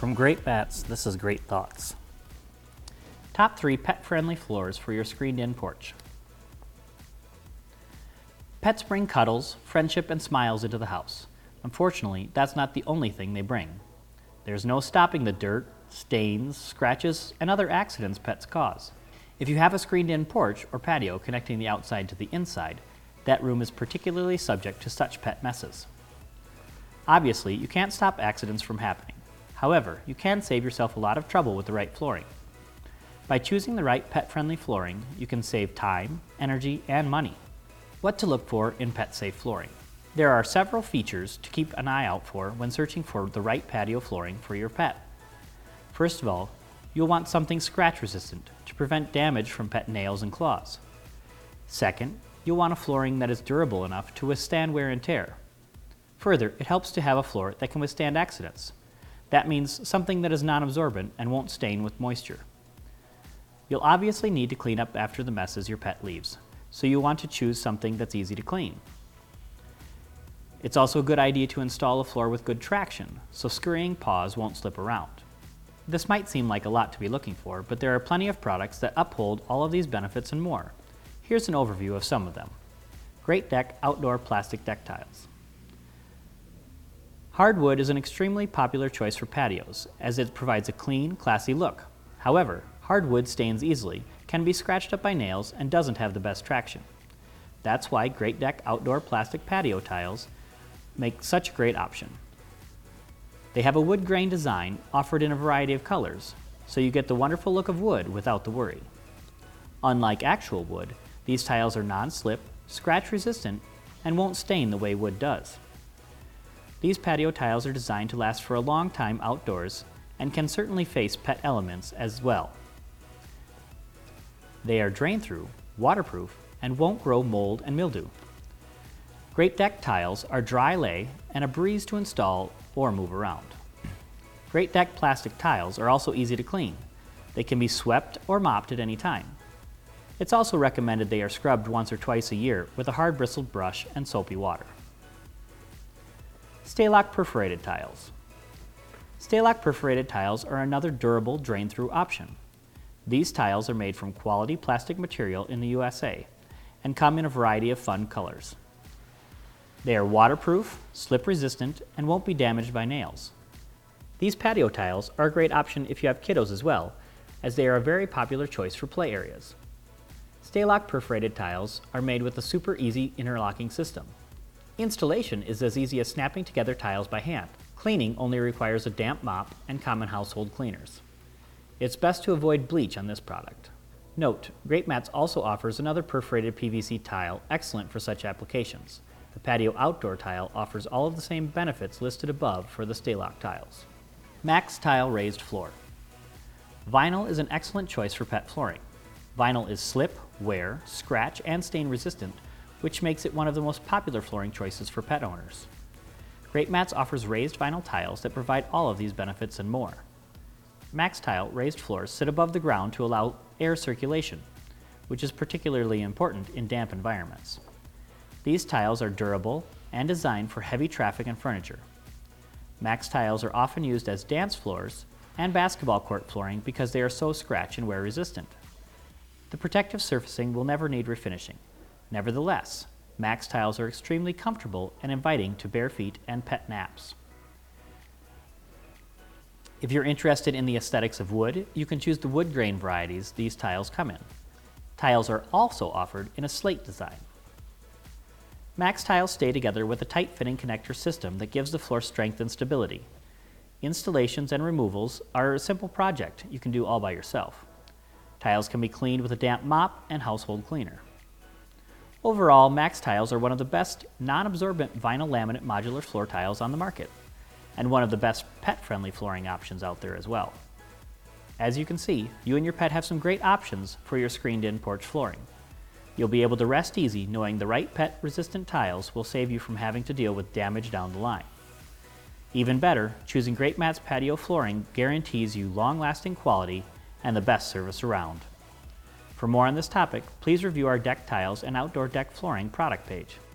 From Great Mats, this is Great Thoughts. Top 3 pet-friendly floors for your screened-in porch. Pets bring cuddles, friendship, and smiles into the house. Unfortunately, that's not the only thing they bring. There's no stopping the dirt, stains, scratches, and other accidents pets cause. If you have a screened-in porch or patio connecting the outside to the inside, that room is particularly subject to such pet messes. Obviously, you can't stop accidents from happening. However, you can save yourself a lot of trouble with the right flooring. By choosing the right pet-friendly flooring, you can save time, energy, and money. What to look for in pet-safe flooring. There are several features to keep an eye out for when searching for the right patio flooring for your pet. First of all, you'll want something scratch-resistant to prevent damage from pet nails and claws. Second, you'll want a flooring that is durable enough to withstand wear and tear. Further, it helps to have a floor that can withstand accidents. That means something that is non-absorbent and won't stain with moisture. You'll obviously need to clean up after the messes your pet leaves, so you want to choose something that's easy to clean. It's also a good idea to install a floor with good traction, so scurrying paws won't slip around. This might seem like a lot to be looking for, but there are plenty of products that uphold all of these benefits and more. Here's an overview of some of them. Great Deck Outdoor Plastic Deck Tiles. Hardwood is an extremely popular choice for patios, as it provides a clean, classy look. However, hardwood stains easily, can be scratched up by nails, and doesn't have the best traction. That's why Great Deck Outdoor Plastic Patio Tiles make such a great option. They have a wood grain design offered in a variety of colors, so you get the wonderful look of wood without the worry. Unlike actual wood, these tiles are non-slip, scratch-resistant, and won't stain the way wood does. These patio tiles are designed to last for a long time outdoors and can certainly face pet elements as well. They are drain-through, waterproof, and won't grow mold and mildew. Great Deck tiles are dry lay and a breeze to install or move around. Great Deck plastic tiles are also easy to clean. They can be swept or mopped at any time. It's also recommended they are scrubbed once or twice a year with a hard bristled brush and soapy water. Stay-Lock Perforated Tiles. Stay-Lock Perforated Tiles are another durable drain-through option. These tiles are made from quality plastic material in the USA and come in a variety of fun colors. They are waterproof, slip-resistant, and won't be damaged by nails. These patio tiles are a great option if you have kiddos as well, as they are a very popular choice for play areas. Stay-Lock Perforated Tiles are made with a super easy interlocking system. Installation is as easy as snapping together tiles by hand. Cleaning only requires a damp mop and common household cleaners. It's best to avoid bleach on this product. Note, Great Mats also offers another perforated PVC tile excellent for such applications. The Patio Outdoor tile offers all of the same benefits listed above for the Stay-Lock tiles. Max Tile Raised Floor. Vinyl is an excellent choice for pet flooring. Vinyl is slip, wear, scratch, and stain resistant, which makes it one of the most popular flooring choices for pet owners. Great Mats offers raised vinyl tiles that provide all of these benefits and more. Max Tile raised floors sit above the ground to allow air circulation, which is particularly important in damp environments. These tiles are durable and designed for heavy traffic and furniture. Max tiles are often used as dance floors and basketball court flooring because they are so scratch and wear resistant. The protective surfacing will never need refinishing. Nevertheless, Max tiles are extremely comfortable and inviting to bare feet and pet naps. If you're interested in the aesthetics of wood, you can choose the wood grain varieties these tiles come in. Tiles are also offered in a slate design. Max tiles stay together with a tight-fitting connector system that gives the floor strength and stability. Installations and removals are a simple project you can do all by yourself. Tiles can be cleaned with a damp mop and household cleaner. Overall, Max tiles are one of the best non-absorbent vinyl laminate modular floor tiles on the market, and one of the best pet-friendly flooring options out there as well. As you can see, you and your pet have some great options for your screened-in porch flooring. You'll be able to rest easy knowing the right pet-resistant tiles will save you from having to deal with damage down the line. Even better, choosing Great Mats patio flooring guarantees you long-lasting quality and the best service around. For more on this topic, please review our deck tiles and outdoor deck flooring product page.